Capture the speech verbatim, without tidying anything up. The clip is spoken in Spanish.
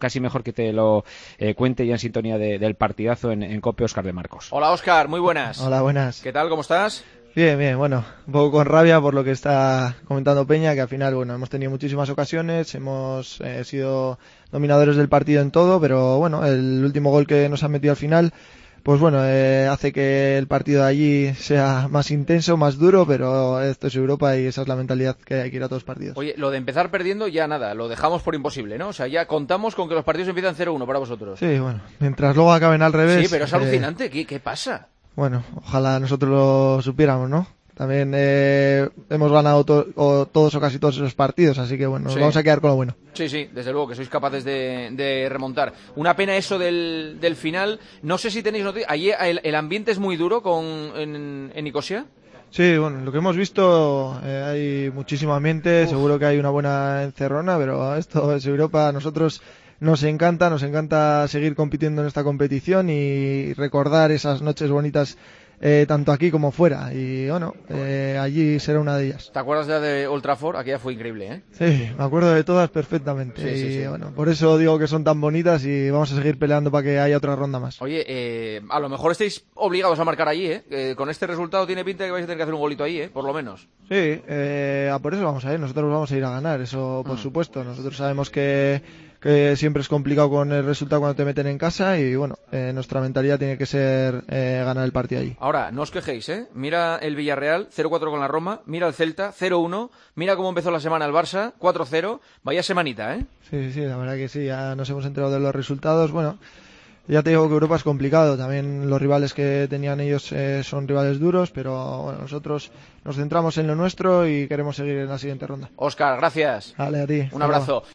casi mejor que te lo eh, cuente ya en sintonía de, del partidazo en, en COPE Óscar de Marcos. Hola Óscar, muy buenas. Hola, buenas. ¿Qué tal? ¿Cómo estás? Bien, bien, bueno, un poco con rabia por lo que está comentando Peña, que al final, bueno, hemos tenido muchísimas ocasiones, hemos eh, sido dominadores del partido en todo, pero bueno, el último gol que nos han metido al final, pues bueno, eh, hace que el partido de allí sea más intenso, más duro, pero esto es Europa y esa es la mentalidad que hay que ir a todos los partidos. Oye, lo de empezar perdiendo ya nada, lo dejamos por imposible, ¿no? O sea, ya contamos con que los partidos empiezan cero uno para vosotros. Sí, bueno, mientras luego acaben al revés. Sí, pero es eh, alucinante, ¿Qué, ¿qué pasa? Bueno, ojalá nosotros lo supiéramos, ¿no? También eh, hemos ganado to o todos o casi todos esos partidos, así que bueno, nos sí. vamos a quedar con lo bueno. Sí, sí, desde luego que sois capaces de, de remontar. Una pena eso del, del final. No sé si tenéis noticias. Allí el, el ambiente es muy duro con, en, en Nicosia. Sí, bueno, lo que hemos visto, eh, hay muchísimo ambiente, Uf. seguro que hay una buena encerrona, pero esto es Europa, a nosotros nos encanta, nos encanta seguir compitiendo en esta competición y recordar esas noches bonitas eh, tanto aquí como fuera, y bueno, eh, allí será una de ellas. ¿Te acuerdas ya de Old Trafford? Aquella fue increíble, ¿eh? Sí, me acuerdo de todas perfectamente, sí, sí, y sí. bueno, por eso digo que son tan bonitas y vamos a seguir peleando para que haya otra ronda más. Oye, eh, a lo mejor estáis obligados a marcar allí, ¿eh? Eh, con este resultado tiene pinta de que vais a tener que hacer un golito ahí, ¿eh? Por lo menos. Sí, eh, a por eso vamos a ir, nosotros vamos a ir a ganar, eso por mm. supuesto, nosotros sabemos que que siempre es complicado con el resultado cuando te meten en casa y bueno, eh, nuestra mentalidad tiene que ser eh, ganar el partido allí. Ahora, no os quejéis, ¿eh? Mira el Villarreal, cero cuatro con la Roma, mira el Celta, cero uno, mira cómo empezó la semana el Barça, cuatro cero, vaya semanita, ¿eh? Sí, sí, la verdad que sí, ya nos hemos enterado de los resultados, bueno, ya te digo que Europa es complicado, también los rivales que tenían ellos eh, son rivales duros, pero bueno, nosotros nos centramos en lo nuestro y queremos seguir en la siguiente ronda. Óscar, gracias. Vale, a ti. Un abrazo.